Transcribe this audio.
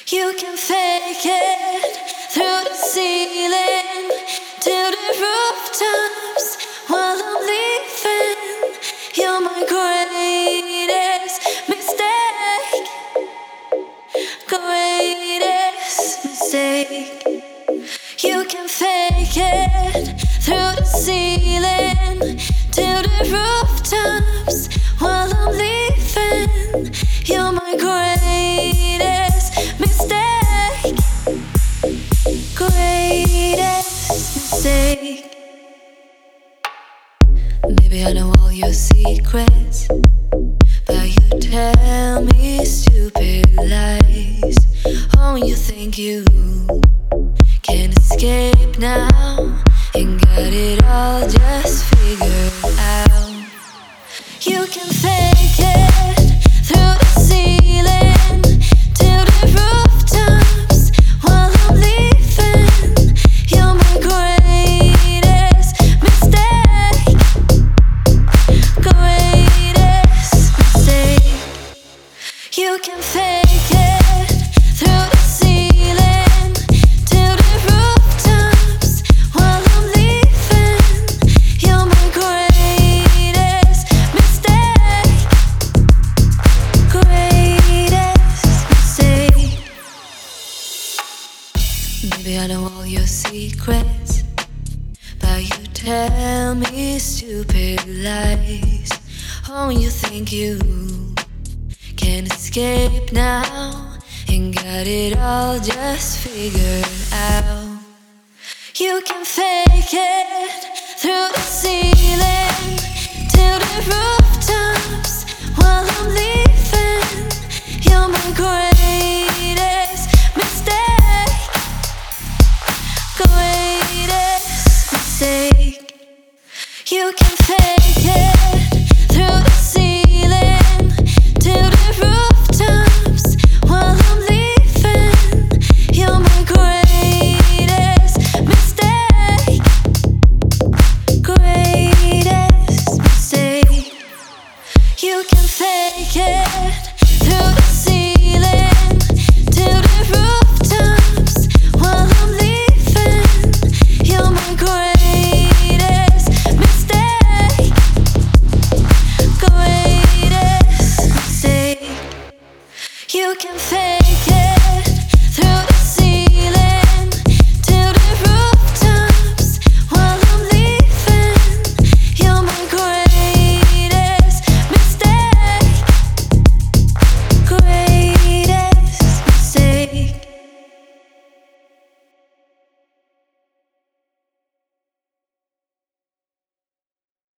You can fake it through the ceiling to the rooftops while I'm leaving. You're my greatest mistake, greatest mistake. You can fake it through the ceiling to the rooftops while I'm leaving. You're my greatest mistake, greatest mistake. Maybe I know all your secrets, but you tell me stupid lies. Oh, you think you can escape now and got it all just figured out. You can fake it through the ceiling to the rooftops while I'm leaving. You're my greatest mistake, greatest mistake. You can fake it through the ceiling to the rooftops while I'm leaving. You're my greatest mistake, greatest mistake. Maybe I know all your secrets, but you tell me stupid lies. Oh, you think you can escape now and got it all just figured out. You can fake it through the ceiling to the rooftops while I'm leaving. You're my greatest mistake, greatest mistake. You can fake it through the ceiling to the rooftops while I'm leaving. You're my greatest mistake, greatest mistake. You can fake it through the ceiling to the rooftops while I'm leaving. You're my greatest mistake, greatest mistake. You can fake it.